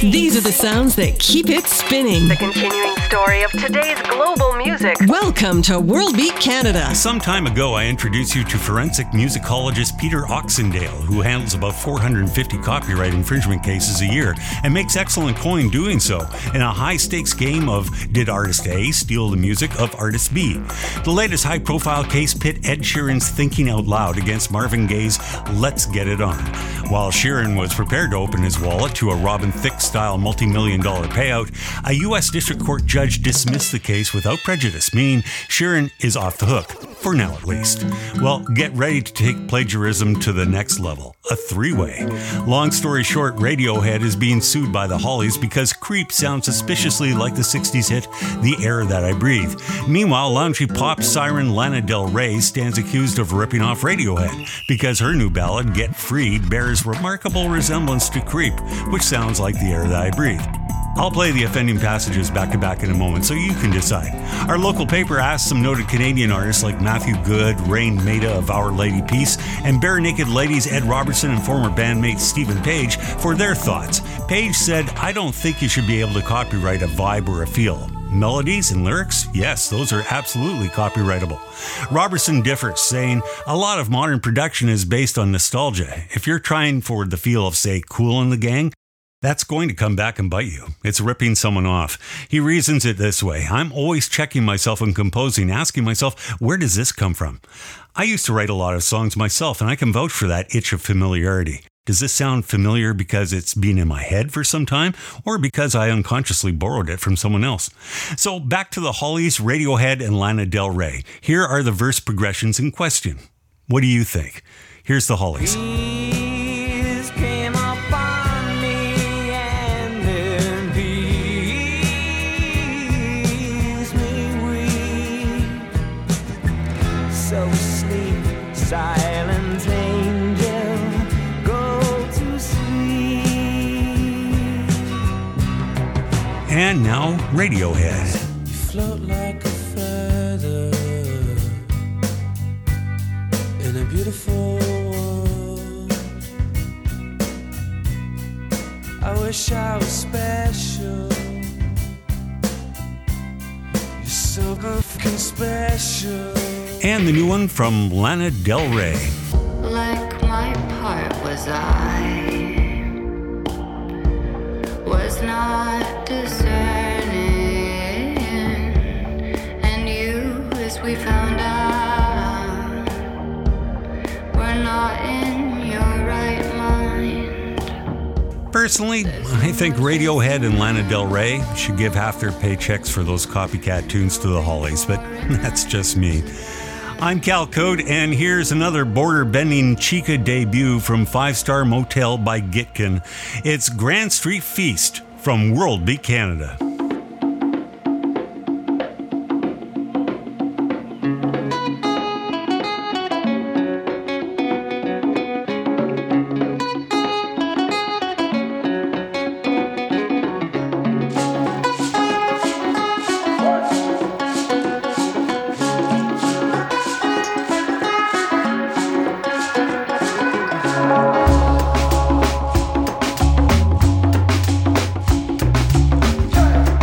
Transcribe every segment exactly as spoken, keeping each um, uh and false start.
These are the sounds that keep it spinning. The continuing story of today's global music. Welcome to World Beat Canada. Some time ago, I introduced you to forensic musicologist Peter Oxendale, who handles about four hundred fifty copyright infringement cases a year and makes excellent coin doing so in a high-stakes game of did artist A steal the music of artist B? The latest high-profile case pit Ed Sheeran's Thinking Out Loud against Marvin Gaye's Let's Get It On. While Sheeran was prepared to open his wallet to a Robin Thicke-style multi-million dollar payout, a U S District Court judge dismissed the case without prejudice, meaning Sheeran is off the hook, for now at least. Well, get ready to take plagiarism to the next level, a three-way. Long story short, Radiohead is being sued by the Hollies because Creep sounds suspiciously like the sixties hit The Air That I Breathe. Meanwhile, loungy pop siren Lana Del Rey stands accused of ripping off Radiohead because her new ballad, Get Freed, bears remarkable resemblance to Creep, which sounds like The Air That I Breathe. I'll play the offending passages back to back in a moment so you can decide. Our local paper asked some noted Canadian artists like Matthew Good, Rain Maida of Our Lady Peace, and Bare Naked Ladies Ed Robertson and former bandmate Stephen Page for their thoughts. Page said, I don't think you should be able to copyright a vibe or a feel. Melodies and lyrics? Yes, those are absolutely copyrightable. Robertson differs, saying, a lot of modern production is based on nostalgia. If you're trying for the feel of, say, Kool and the Gang, that's going to come back and bite you. It's ripping someone off. He reasons it this way. I'm always checking myself when composing, asking myself, where does this come from? I used to write a lot of songs myself, and I can vouch for that itch of familiarity. Does this sound familiar because it's been in my head for some time, or because I unconsciously borrowed it from someone else? So back to the Hollies, Radiohead, and Lana Del Rey. Here are the verse progressions in question. What do you think? Here's the Hollies. Silent angel, go to sleep. And now, Radiohead. You float like a feather in a beautiful world. I wish I was special. You're so fucking special. And the new one from Lana Del Rey. Like my part was I was not discerning, and you, as we found out, were not in your right mind. Personally, I think Radiohead and Lana Del Rey should give half their paychecks for those copycat tunes to the Hollies, but that's just me. I'm Cal Code, and here's another border-bending Chica debut from Five Star Motel by Gitkin. It's Grand Street Feast from World Beat Canada. Yeah.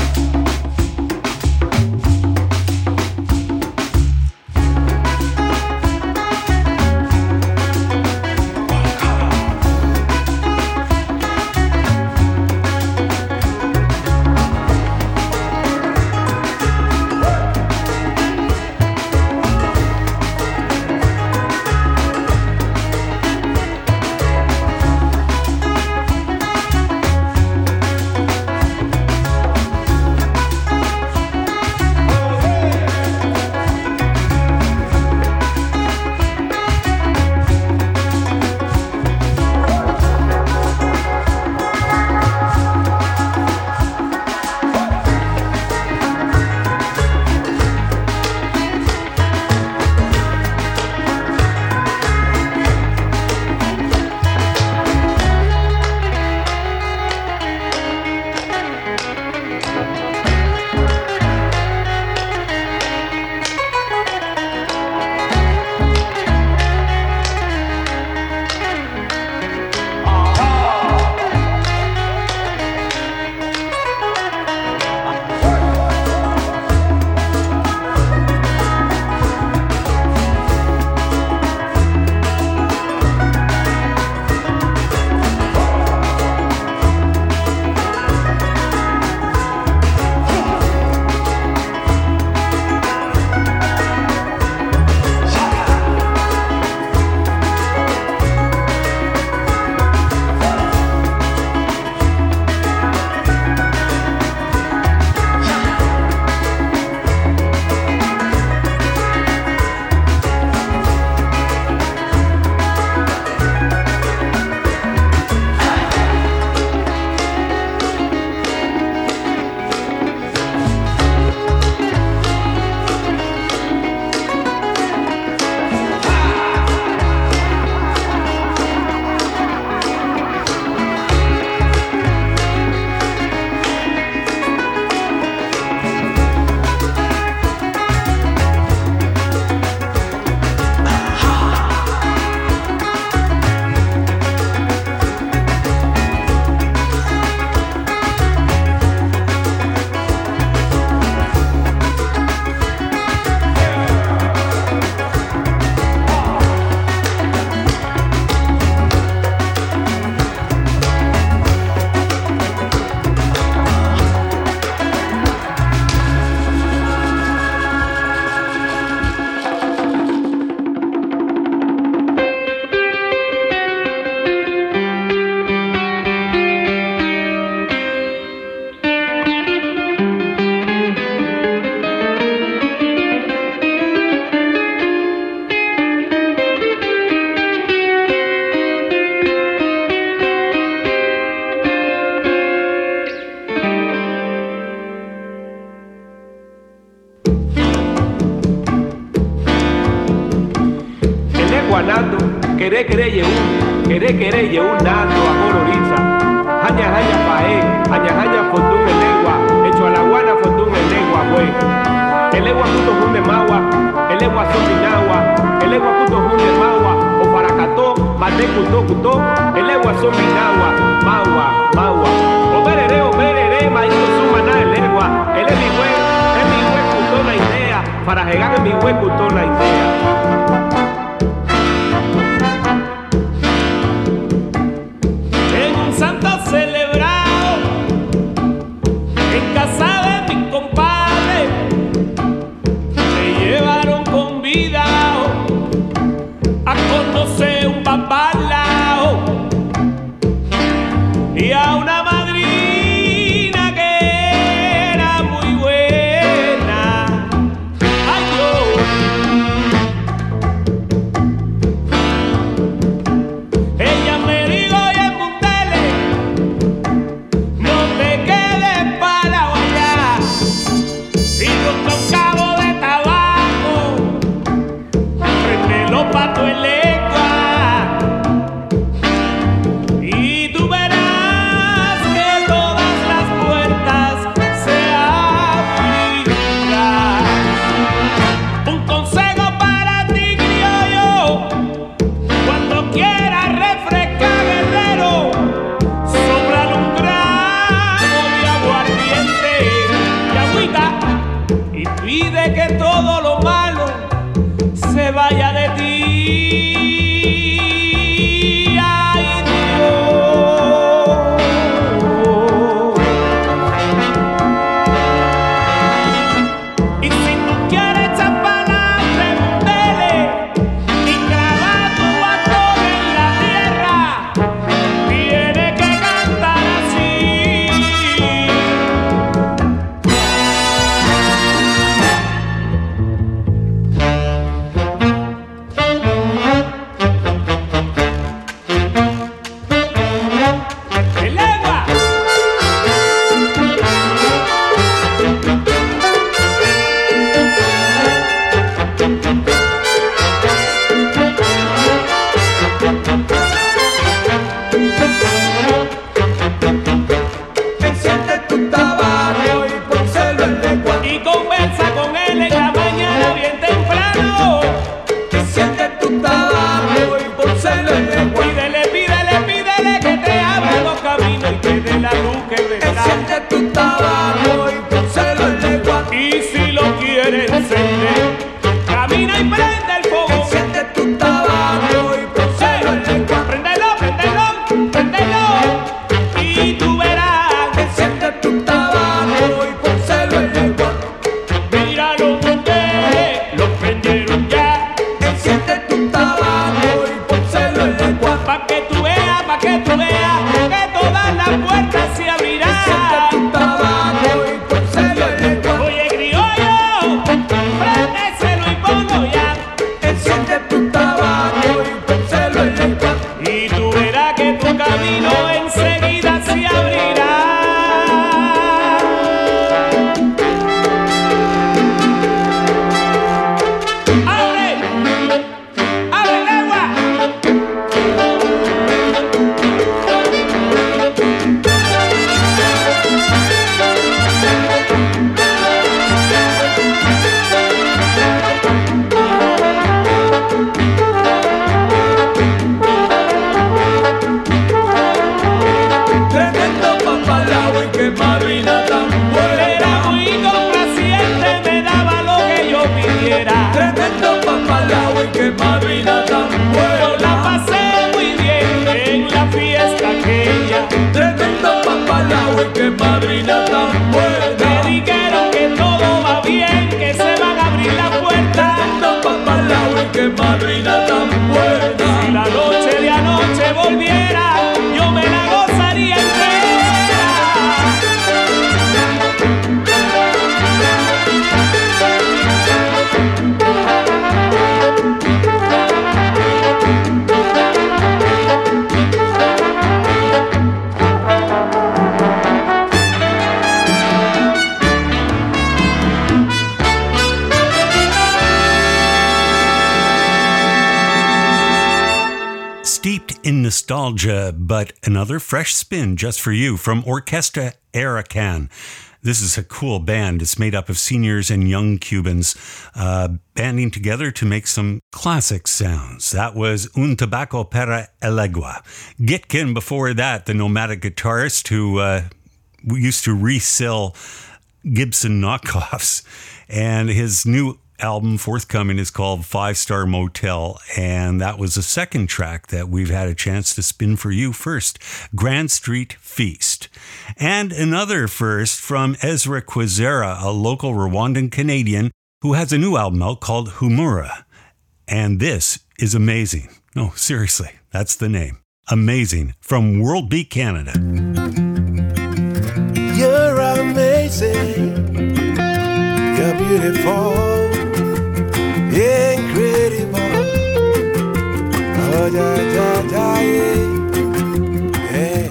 queré queré yeún, queré queré yeún nando a coloriza. Haña haña pae, haña haña fondún en legua, hecho a la guana fondún en legua, güey. El legua puto junde magua, el legua son minagua, el legua puto junde magua, o para cató, mate cutó cutó, el legua son minagua, magua, magua. O perere, o perere, maíz suma na el legua, el es mi güey, es mi güey cutó la idea, para llegar en mi güey cutó la idea. nostalgia, but another fresh spin just for you from Orquesta Arakan. This is a cool band. It's made up of seniors and young Cubans uh, banding together to make some classic sounds. That was Un Tabaco para el Legua. Gitkin before that, the nomadic guitarist who uh, used to resell Gibson knockoffs. And his new album forthcoming is called Five Star Motel, and that was the second track that we've had a chance to spin for you first, Grand Street Feast. And another first from Ezra Quizera, a local Rwandan Canadian who has a new album out called Humura. And this is amazing. No, seriously, that's the name. Amazing, from World Beat Canada. You're amazing. You're beautiful. Incredible. Oh, da, da, da, yeah. Hey.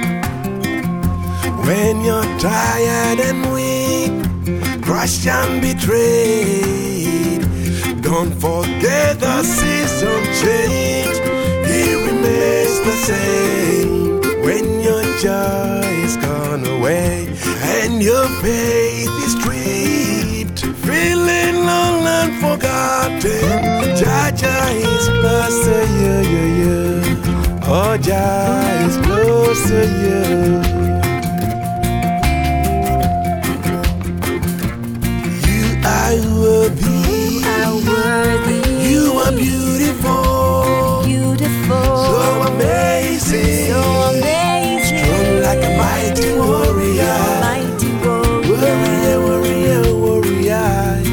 When you're tired and weak, crushed and betrayed, don't forget the season change. He remains the same. When your joy is gone away and your faith is stripped, feeling long and forgotten, Jaja is close to you, you, you. Oh, Jaja is close to you. You are worthy. You are worthy. You are beautiful. Beautiful. So amazing. So amazing. Strong like a mighty warrior. Mighty warrior. Warrior, warrior, warrior.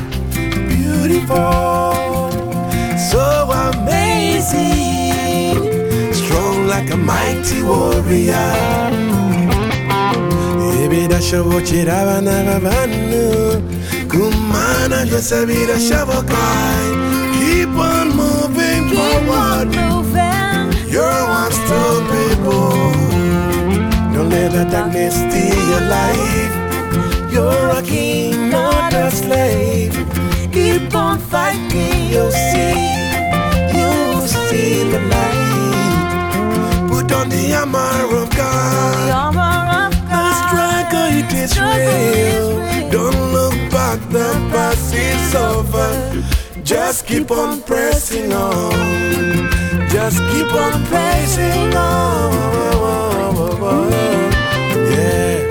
Beautiful. So amazing. Strong like a mighty warrior. Ebida shavo chirava navavanu. Kumana jasavida shavokai. Keep on moving Keep forward. on moving. You're one still people. Don't let the darkness steal your life. You're a king, not a slave. Keep on fighting, you'll see. You'll see the light. Put on the armor of The God. armor of The God. struggle, it is Struggle is real. real. Don't look back, the past is over. Just keep on pressing on. Just keep on pressing on. Yeah.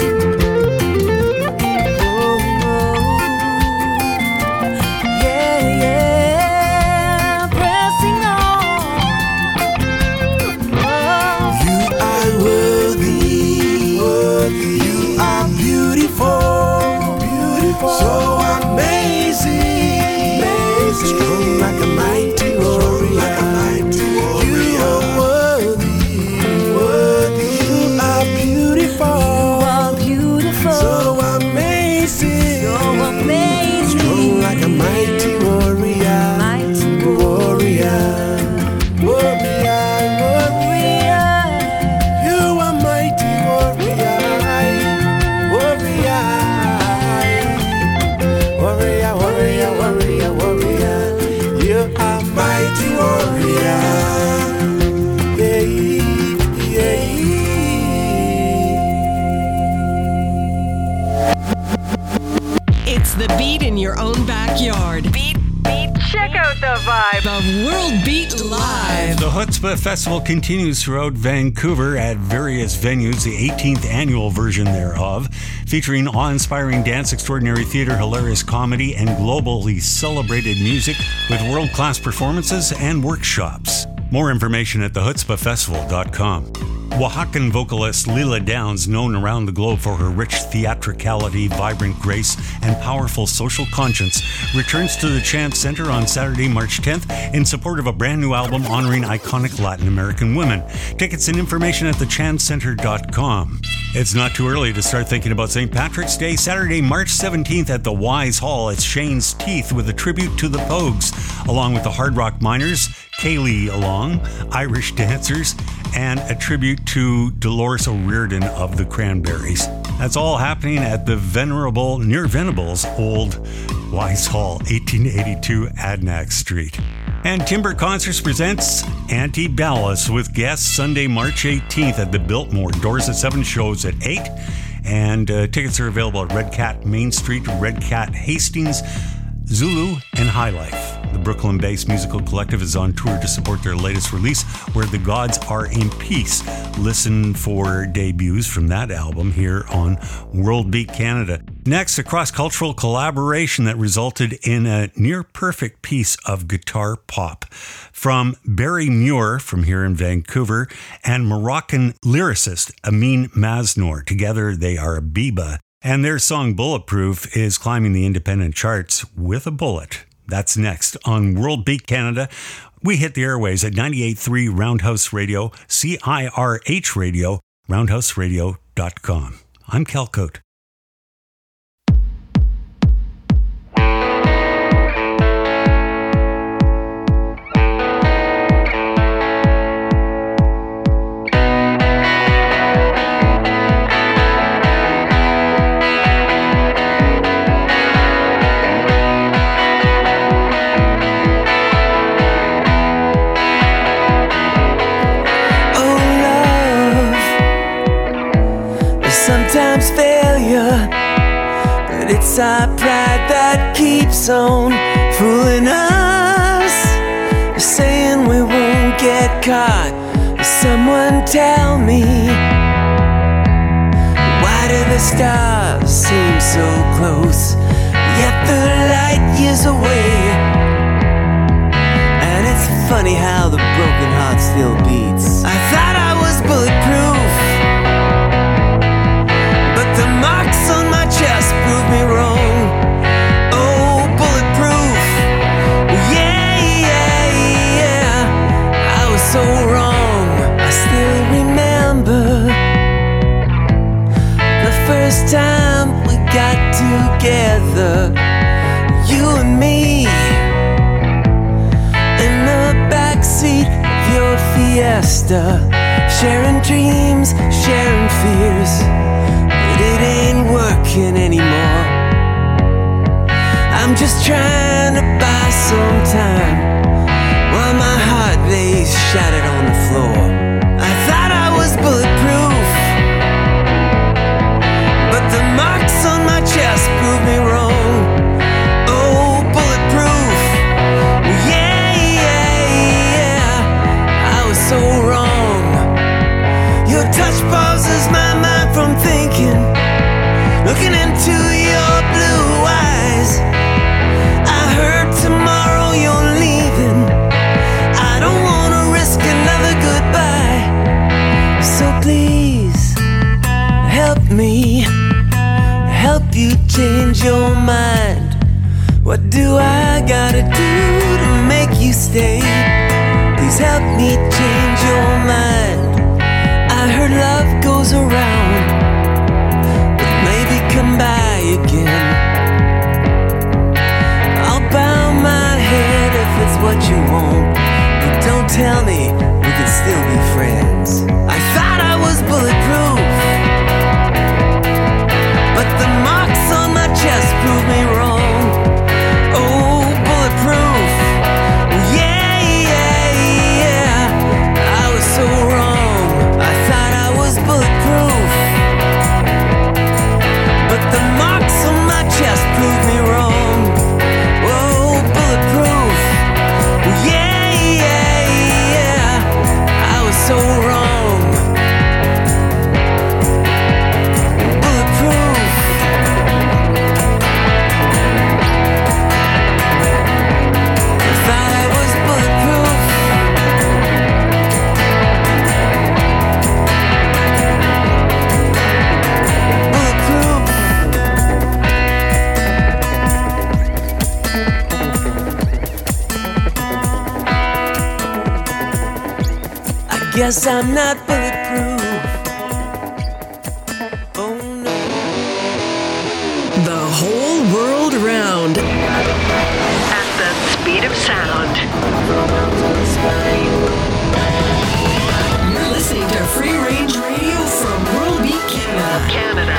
Yeah, yeah. Pressing on. Oh. You are worthy. Worthy. You are beautiful. Beautiful. So amazing. Amazing. Strong like a mighty warrior. You are worthy. Worthy. You are beautiful. You are beautiful. So amazing. So amazing. Strong like a mighty warrior. Mighty warrior. Warrior. Warrior. You are mighty warrior. Warrior. Warrior, warrior, warrior, warrior. You are mighty warrior. Yeah, yeah. It's the beat in your own backyard. Beat, beat, check out the vibe. The World Beat Live. The Chutzpah Festival continues throughout Vancouver at various venues, the eighteenth annual version thereof, featuring awe-inspiring dance, extraordinary theater, hilarious comedy, and globally celebrated music with world-class performances and workshops. More information at the chutzpah festival dot com. Oaxacan vocalist Lila Downs, known around the globe for her rich theatricality, vibrant grace, and powerful social conscience, returns to the Chance Center on Saturday, March tenth in support of a brand new album honoring iconic Latin American women. Tickets and information at the chance center dot com. It's not too early to start thinking about Saint Patrick's Day. Saturday, March seventeenth at the Wise Hall, it's Shane's Teeth with a tribute to the Pogues, along with the Hard Rock Miners, Kaylee Along, Irish Dancers, and a tribute to Dolores O'Riordan of the Cranberries. That's all happening at the venerable, near Venables, old Wise Hall, eighteen eighty-two Adnac Street. And Timber Concerts presents Antebellum with guests Sunday, March eighteenth at the Biltmore. Doors at seven, shows at eight. And uh, tickets are available at Red Cat Main Street, Red Cat Hastings, Zulu, and High Life. The Brooklyn-based musical collective is on tour to support their latest release, Where the Gods Are in Peace. Listen for debuts from that album here on World Beat Canada. Next, a cross-cultural collaboration that resulted in a near-perfect piece of guitar pop from Barry Muir from here in Vancouver and Moroccan lyricist Amin Maznor. Together, they are Biba. And their song Bulletproof is climbing the independent charts with a bullet. That's next on World Beat Canada. We hit the airwaves at ninety-eight point three Roundhouse Radio, C I R H Radio, roundhouse radio dot com. I'm Cal Cote. Sometimes failure, but it's our pride that keeps on fooling us, saying we won't get caught. Someone tell me, why do the stars seem so close, yet they're light years away? And it's funny how the broken heart still beats. I thought I was bulletproof, the marks on my chest prove me wrong. Oh, bulletproof. Yeah, yeah, yeah. I was so wrong. I still remember the first time we got together, you and me, in the backseat of your Fiesta, sharing dreams, sharing fears. It ain't working anymore. I'm just trying to buy some time while my heart lays shattered on the floor. I thought I was bulletproof, but the marks on my chest prove me wrong. Oh, bulletproof. Yeah, yeah, yeah. I was so wrong. Your touch pauses my mind from thinking, looking into your blue eyes. I heard tomorrow you're leaving. I don't wanna risk another goodbye. So please, help me, help you change your mind. What do I gotta do to make you stay? Please help me change your mind. I heard love goes around, but maybe come by again. I'll bow my head if it's what you want, but don't tell me we can still be friends. I thought I was bulletproof, but the marks on my chest prove me wrong. Oh, bulletproof. Yeah, yeah, yeah. I was so wrong. I thought I was bulletproof, but the marks on my chest prove me wrong. Whoa, bulletproof. Yeah, yeah, yeah. I was so wrong. Bulletproof. I thought I was bulletproof. Guess I'm not bulletproof. Oh no. The whole world round at the speed of sound. You're listening to Free Range Radio from World Beat Canada. Canada.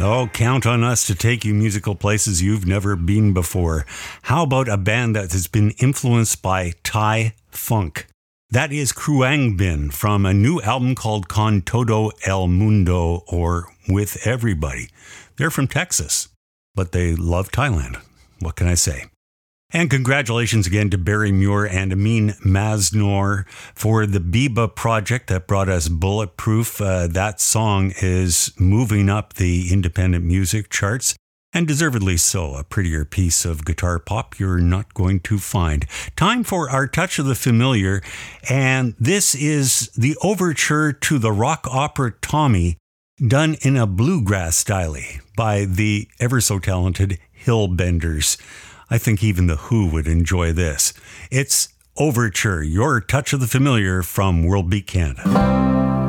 Oh, count on us to take you musical places you've never been before. How about a band that has been influenced by Thai funk? That is Kruang Bin from a new album called Con Todo El Mundo, or With Everybody. They're from Texas, but they love Thailand. What can I say? And congratulations again to Barry Muir and Amin Maznor for the Biba project that brought us Bulletproof. Uh, that song is moving up the independent music charts, and deservedly so. A prettier piece of guitar pop you're not going to find. Time for our Touch of the Familiar, and this is the overture to the rock opera Tommy, done in a bluegrass style by the ever so talented Hillbenders. I think even The Who would enjoy this. It's Overture, your Touch of the Familiar from World Beat Canada.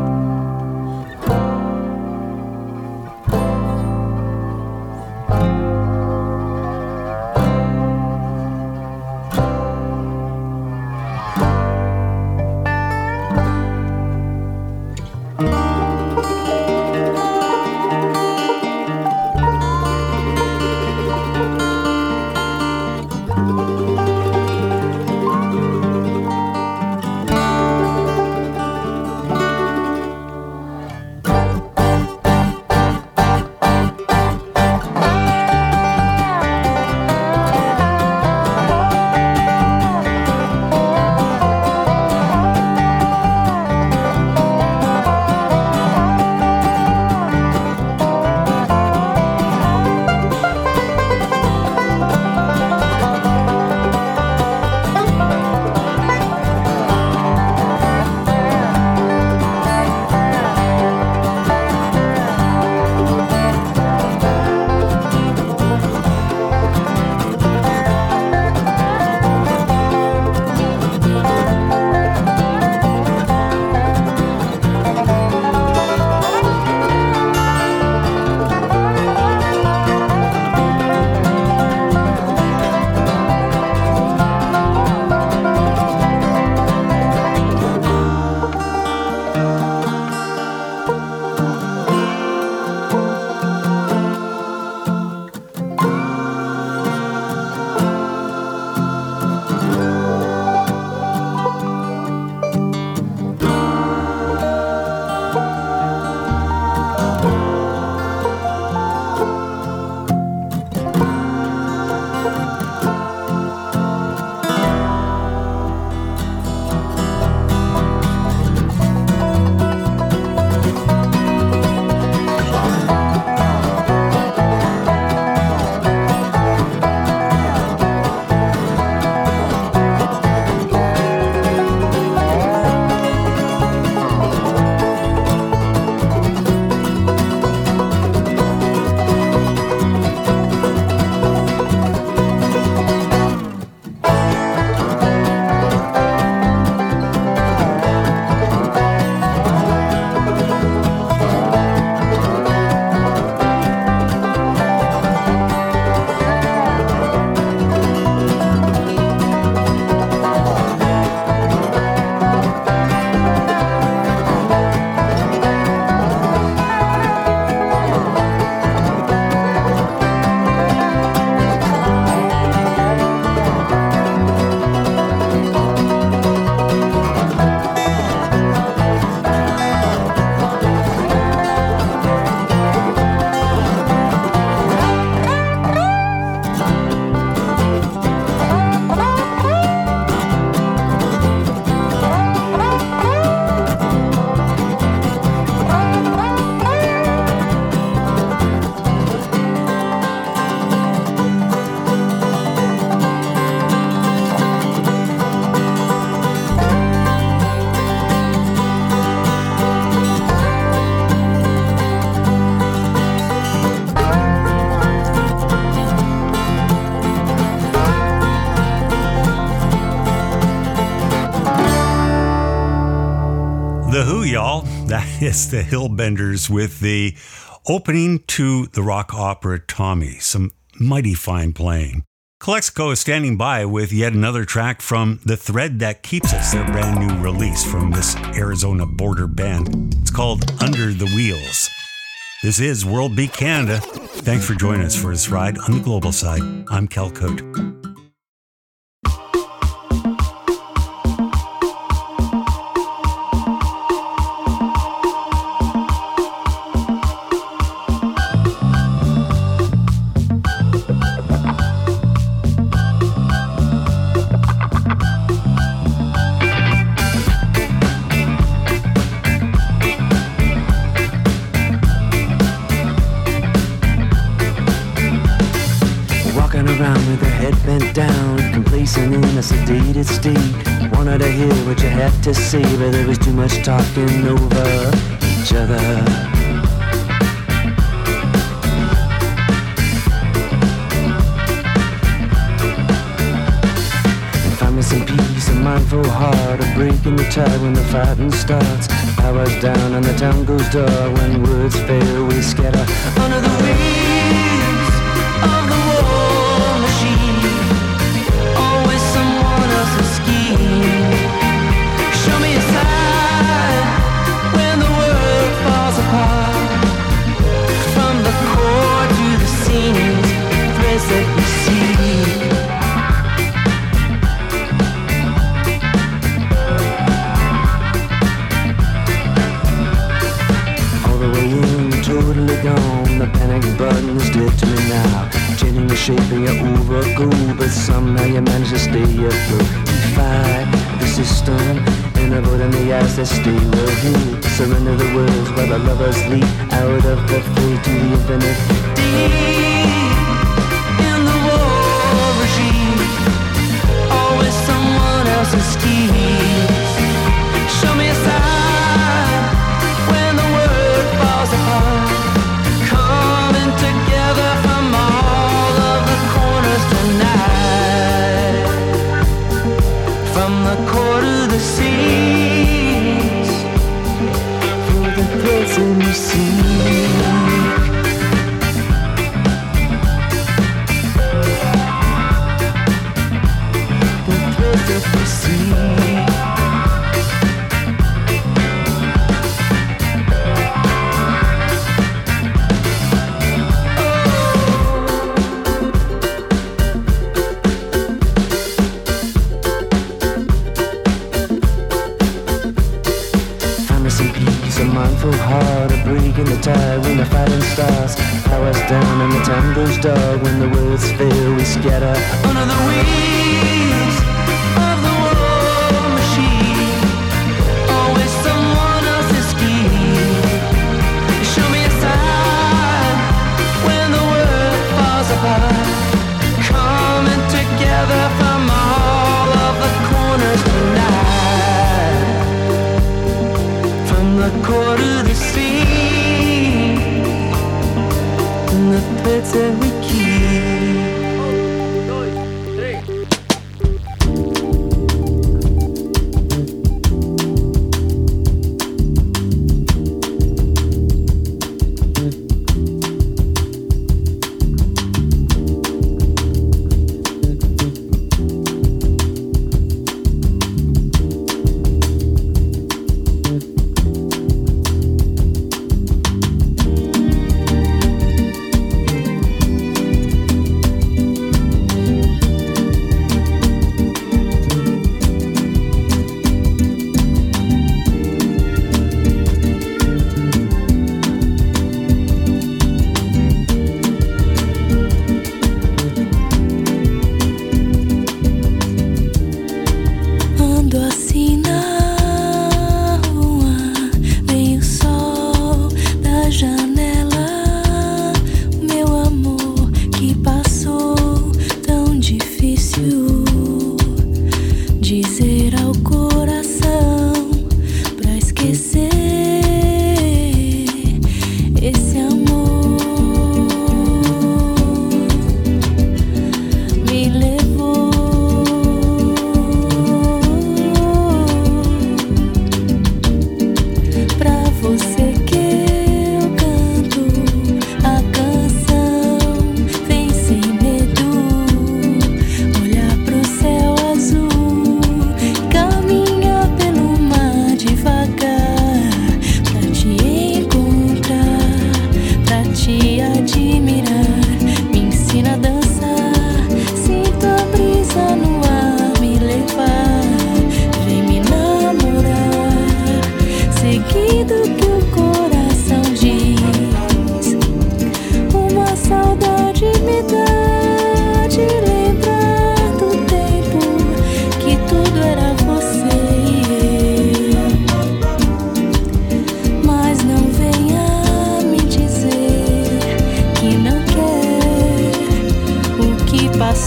The Who, y'all. That is the Hillbenders with the opening to the rock opera Tommy. Some mighty fine playing. Calexico is standing by with yet another track from The Thread That Keeps Us, their brand new release from this Arizona border band. It's called Under the Wheels. This is World Beat Canada. Thanks for joining us for this ride on the global side. I'm Cal Cote. In a sedated state, wanted to hear what you had to say, but there was too much talking over each other. And find me some peace, a mindful heart, a break in the tide when the fighting starts. Powers down and the town goes dark. When words fail, we scatter under the wings of the war machine. Show me a sign when the world falls apart. From the core to the seams, threads that we see. All the way in, totally gone. The panic button is dead to me now. Changing the shape of your overcoat, but somehow you manage to stay afloat. Fight the system and avoid in the eyes that stay well hid. Surrender the words while the lovers leap out of the fray to the infinite. Deep in the war regime, always someone else's schemes. Show me a sign when the world falls apart. Coming together from all of the corners tonight. From the core to the seas, for the threads in the sea. The threads that we see. Heart, a break in the tide when the fighting starts. Powers down and the time goes dark. When the words fail, we scatter under the wings of the war machine. Always someone else's scheme. Show me a sign when the world falls apart. Coming together from all of the corners tonight. From the core to the sea, and the threads that we keep.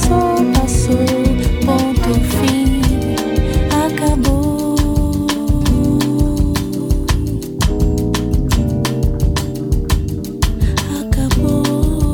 passou, passou, ponto fim, acabou. Acabou.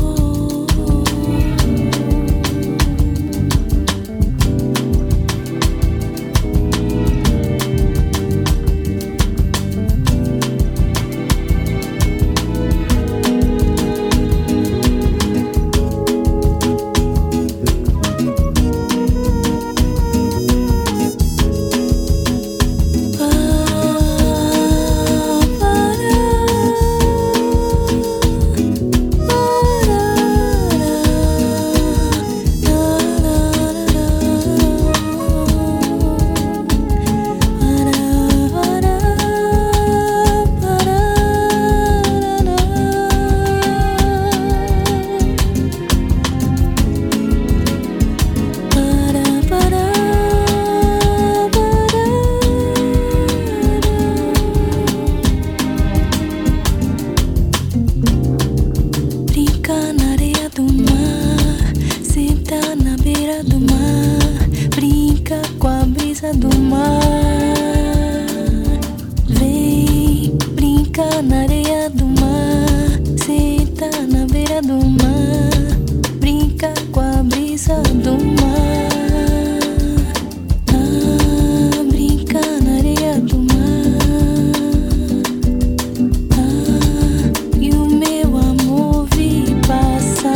Brinca na areia do mar, senta na beira do mar, brinca com a brisa do mar. Vem, brinca na areia do mar, senta na beira do mar, brinca com a brisa do mar. Ah, brinca na areia do mar. Ah, e o meu amor vi passar.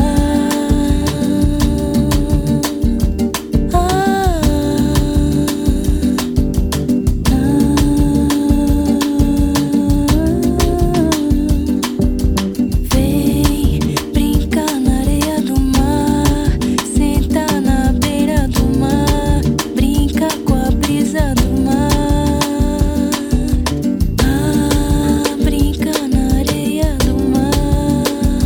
Ah, vem, brinca na areia do mar, senta na beira do mar, brinca com a brisa do mar. Ah, brinca na areia do mar.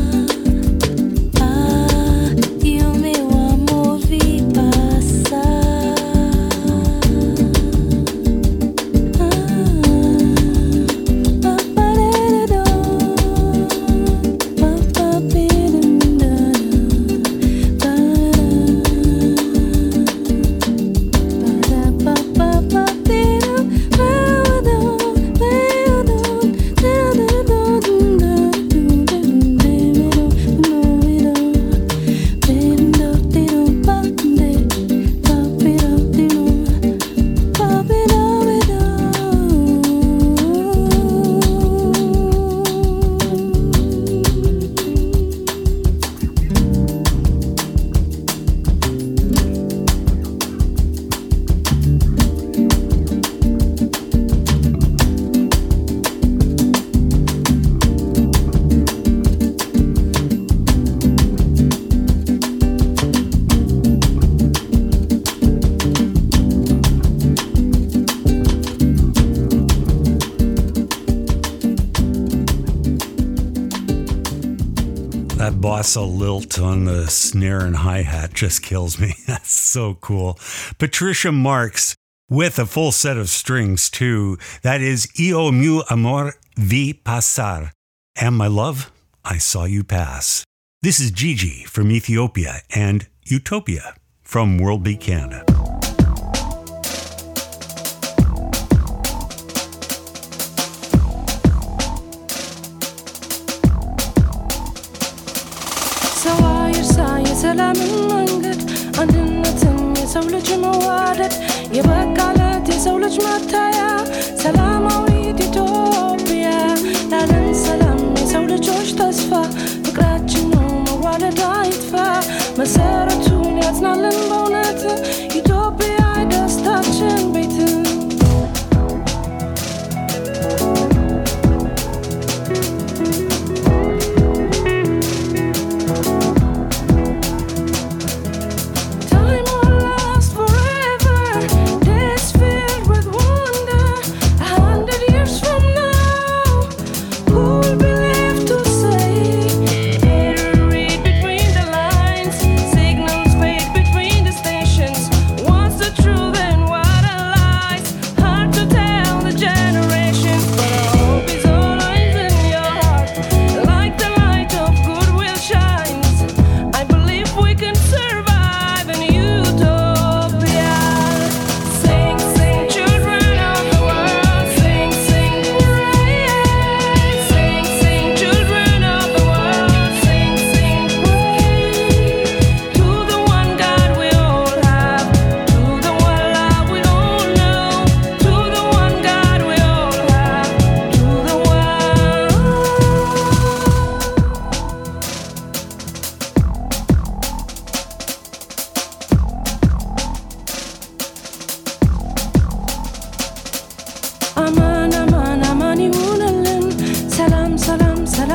Ah, e o meu amor vi passar. That bossa lilt on the snare and hi-hat just kills me. That's so cool. Patricia Marx with a full set of strings too. That is Io meu amor vi passar. And my love, I saw you pass. This is Gigi from Ethiopia and Utopia from World Beat Canada. የሰላምን መንገድ አንድነትን የሰው ልጅ መዋደድ የበቃለት የሰው ልጅ መታያ ሰላማዊት ኢትዮጵያ ለዓለም ሰላም የሰው ልጆች ተስፋ ፍቅራችን ነው መዋለድ አይጥፋ መሰረቱን ያጽናልን በእውነት ኢትዮጵያ ደስታችን ቤት Time will last forever. Days filled with wonder.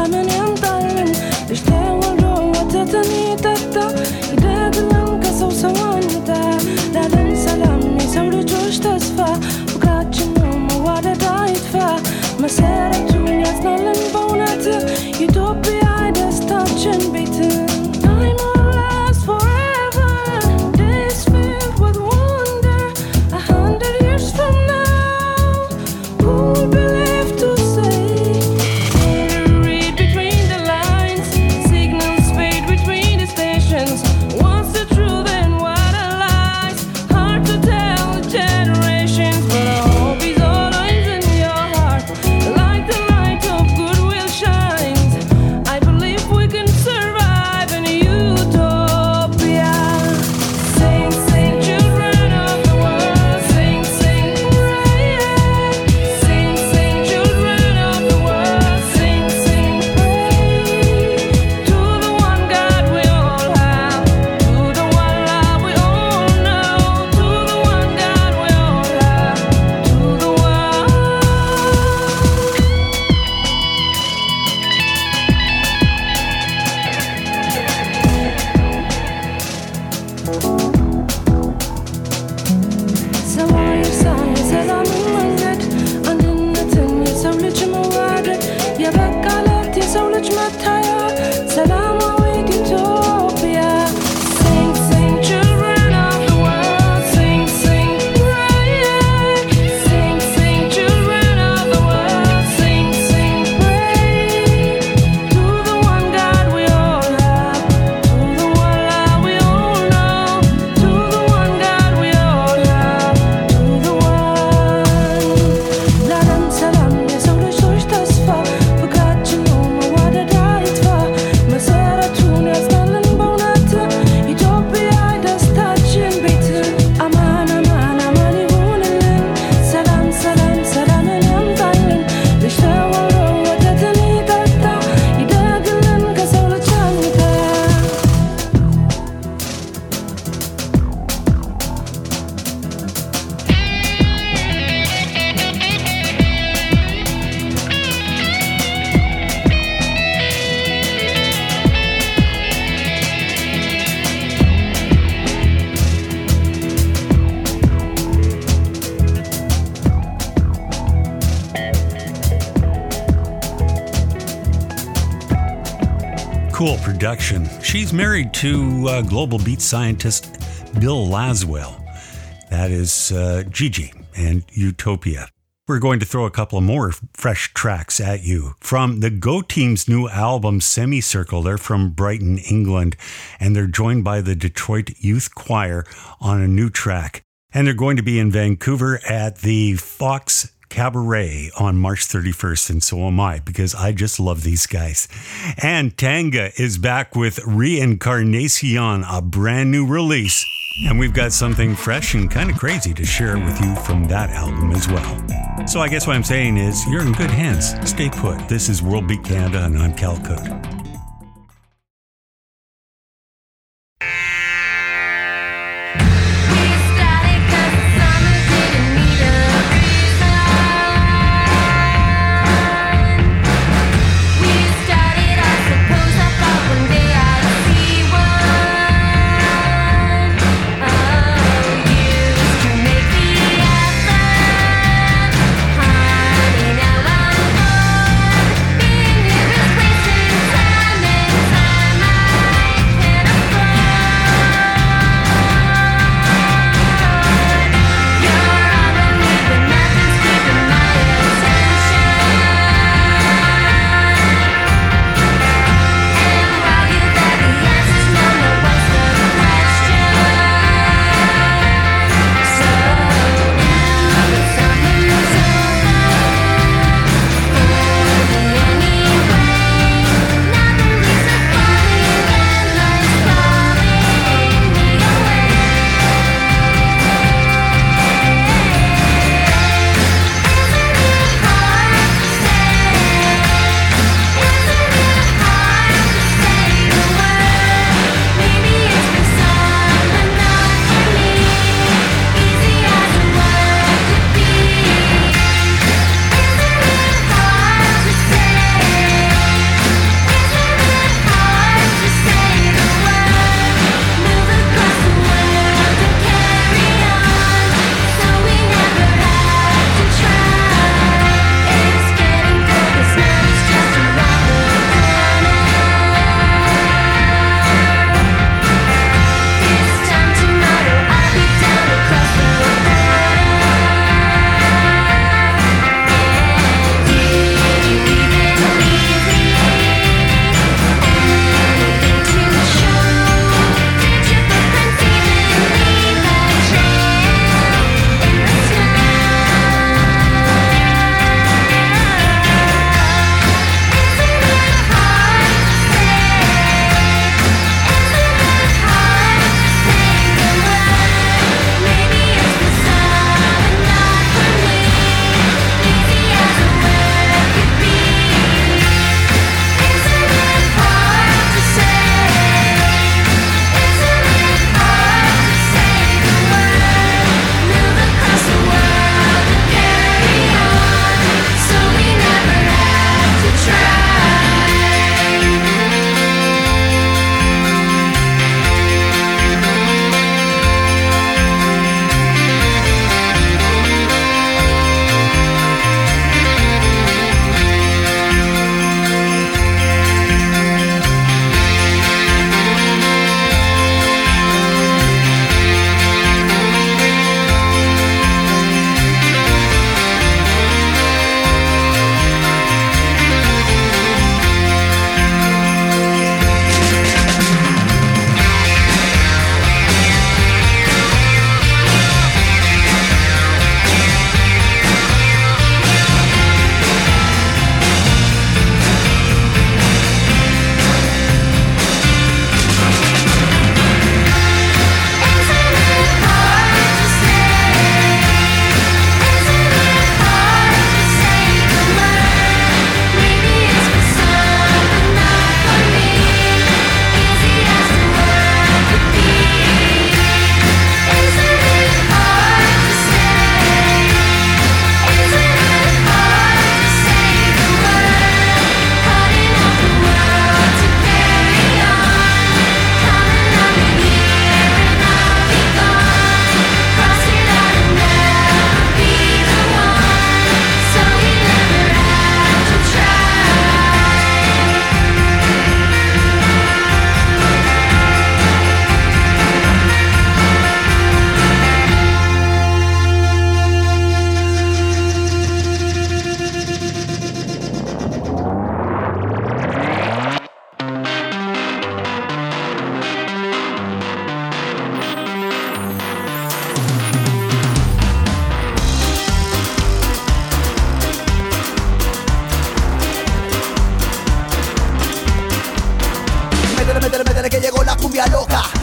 salamen yantalın işte waro watatani tata idaglan kaso sawanita ladan salam ni sawru josh tasfa bugachno mawada daitfa masara tun yasnalan bonat utopia das touchen bitten time will last forever days filled with wonder a hundred years from now who will be left to say read between the lines signals fade between the stations what's the truth and what are lies hard to tell generations but I hope is always in your heart like the light of goodwill shines I believe we can survive in a utopia sing sing children of the world sing sing pray sing sing children of the world sing sing pray to the one God we all have to the one love we all know to the one God we all have to the one ሰማይ ሳይ ሰላም መንገድ አንድነትን የሰው ልጅ መዋደድ የበቃለት የሰው ልጅ መታያ ሰላማዊት ኢትዮጵያ Sing sing children of the world sing sing pray sing sing children of the world sing sing pray to the one God we all have to the one love we all know to the one God we all have to the one ladan salam የሰው ልጆች ተስፋ ፍቅራችን ነው መዋደድ አይጥፋ መሰረቱን ያጽናልን በእውነት ኢትዮጵያ ደስታችን ቤት አማን አማን አማን ይሁንልን ሰላም ሰላም ሰላምን ያምጣልን ልጅ ተወልዶ ወተትን ይጠጣ ይደግልን ከሰው ልጅ አንተ Cool production. She's married to uh, global beat scientist Bill Laswell. That is uh, Gigi and Utopia. We're going to throw a couple of more fresh tracks at you. From the Go Team's new album, Semicircle, they're from Brighton, England, and they're joined by the Detroit Youth Choir on a new track. And they're going to be in Vancouver at the Fox Cabaret on March thirty-first, and so am I, because I just love these guys. And Tanga is back with Reincarnacion, a brand new release. And we've got something fresh and kind of crazy to share with you from that album as well. So I guess what I'm saying is, you're in good hands. Stay put. This is World Beat Canada, and I'm Cal Cook. We started 'cause the summer didn't need a reason. We started, I suppose I thought one day I'd see one. Oh, used to make the effort, honey, now I'm bored. Being here is wasting time.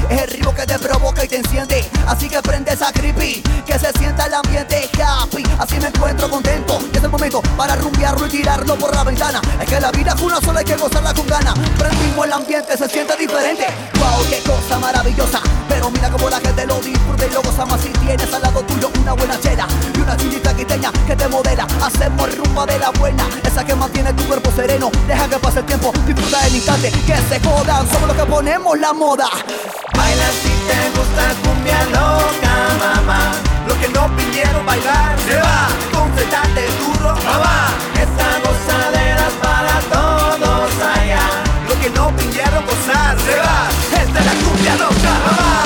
Es el ritmo que te provoca y te enciende. Así que prende esa creepy, que se sienta el ambiente happy. Así me encuentro contento, y es el momento para rumbearlo y tirarlo por la ventana. Es que la vida es una sola, hay que gozarla con ganas. Prendimos el ambiente, se siente diferente. Wow, qué cosa maravillosa. Pero mira como la gente lo disfruta y lo goza más si tienes al lado tuyo una buena chela y una chinita quiteña que te modela. Hacemos rumba de la buena, esa que mantiene tu cuerpo sereno. Deja que pase el tiempo, disfruta el instante, que se jodan, somos los que ponemos la moda. Baila si te gusta cumbia loca, mamá. Los que no pidieron bailar se va, concéntrate duro, mamá. Esta gozadera es para todos allá. Los que no pidieron gozar se va, esta es la cumbia loca, mamá.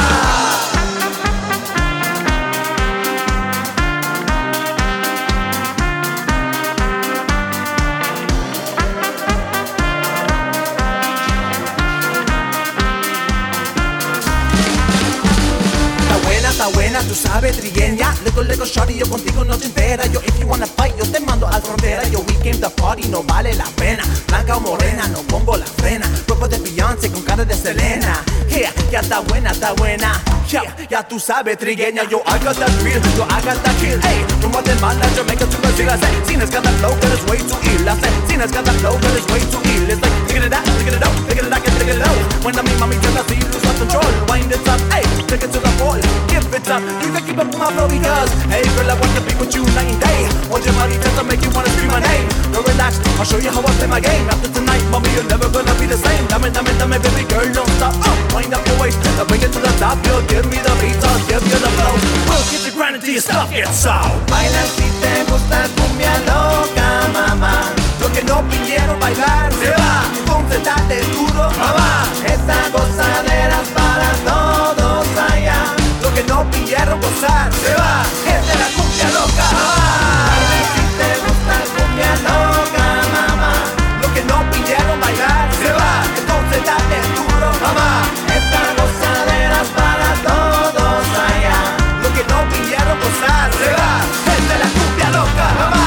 Está buena, tú sabes, trigueña. Little, little shorty, yo contigo no te entera. Yo, if you wanna fight, yo te mando al frontera. Yo, we came to party, no vale la pena. Blanca o morena, no pongo la frena. Cuerpo de Beyoncé con cara de Selena. Yeah, ya está buena, está buena. Yeah, ya tú sabes, trigueña. Yo, I got that feel, yo, I got that kill. Hey, from Guatemala, Jamaica to Brazil, I say. Sin escala flow, but it's way too ill. I say, sin escala flow, but it's way too ill. It's like, take it out, take it out, take it out, take it out. When I mean, mommy, tell us, you lose my control. Wind it up, hey, take it to the ball. Give it up, you can keep up with my flow because hey girl, I want to be with you night and day. Want your body just to make you wanna scream my name. No relax, I'll show you how I play my game. After tonight, mommy, you're never gonna be the same. Dame, dame, dame, baby girl, don't stop. Oh, wind up your waist, I'll bring it to the top. You'll give me the beat, I'll give you the flow. We'll get you grinding till your stuff gets sour. Baila si te gusta cumbia loca, mamá. Los que no pidieron bailar se va, concéntrate duro, mamá. Esta gozadera es para todos allá. Los que no pidieron gozar se va, esta es la cumbia loca. Baila si te gusta cumbia loca, mamá. Los que no pidieron bailar se va, entonces dale duro, mamá. Esta gozadera es para todos allá. Los que no pidieron gozar se va, esta es la cumbia loca, mamá.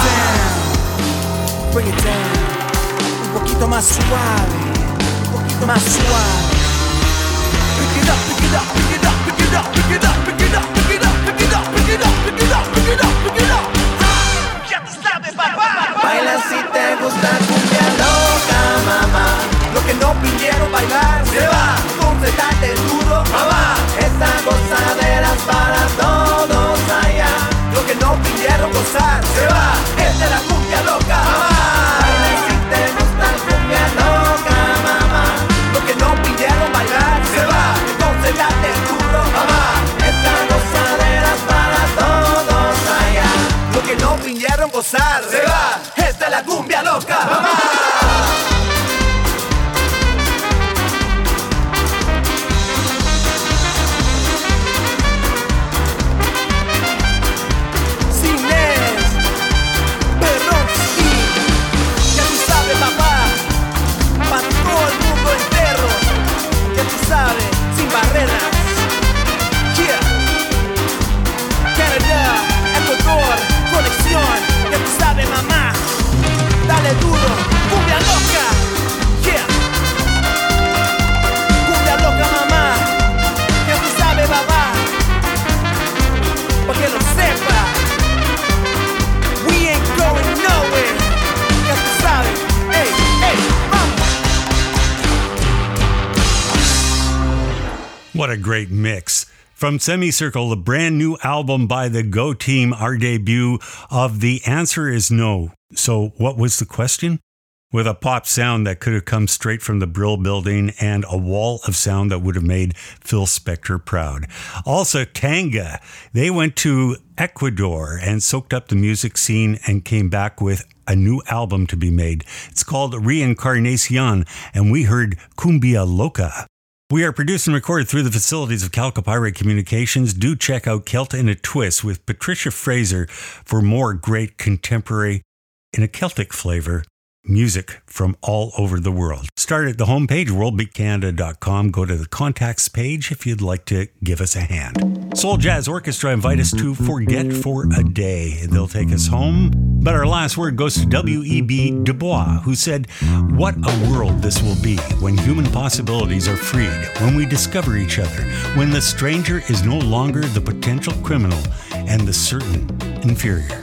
Bring it down, bring it down. Un poquito más suave, un poquito más suave. Pick it up, pick it up, pick it up, pick it up, pick it up, pick it up, pick it up, pick it up, pick it up, pick it up, pick it up, pick it up. Ya tú sabes, papá. Baila si te gusta cumbia loca, mamá. Los que no pidieron bailar se va, concéntrate duro, mamá. Esta gozadera es para todos allá. Los que no pidieron gozar se va, esta es la cumbia loca, mamá. Baila si te gusta cumbia loca, mamá. Los que no pidieron bailar se va, entonces date duro, mamá. Esta gozadera es para todos allá. Los que no pidieron gozar se va, esta es la cumbia loca, mamá. Sin barreras, yeah. Canadá, Ecuador, conexión, ya tú sabes, mamá. Dale duro, cumbia loca, yeah. Cumbia loca, mamá. Ya tú sabes, papá. Pa' que lo sepa, we ain't going nowhere. Ya tú sabes, hey, hey, vamos. What a great mix. From Semicircle, the brand new album by the Go Team, our debut of The Answer Is No. So what was the question? With a pop sound that could have come straight from the Brill Building and a wall of sound that would have made Phil Spector proud. Also, Kanga. They went to Ecuador and soaked up the music scene and came back with a new album to be made. It's called Reincarnacion, and we heard Cumbia Loca. We are produced and recorded through the facilities of Calcopyrate Communications. Do check out Celt in a Twist with Patricia Fraser for more great contemporary, in a Celtic flavor, music from all over the world. Start at the homepage, world beat canada dot com. Go to the contacts page if you'd like to give us a hand. Soul Jazz Orchestra invite us to Forget for a Day. They'll take us home But our last word goes to W E B Du Bois, who said, "What a world this will be when human possibilities are freed, when we discover each other, when the stranger is no longer the potential criminal and the certain inferior."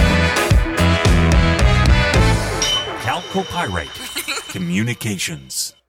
Copyright Communications.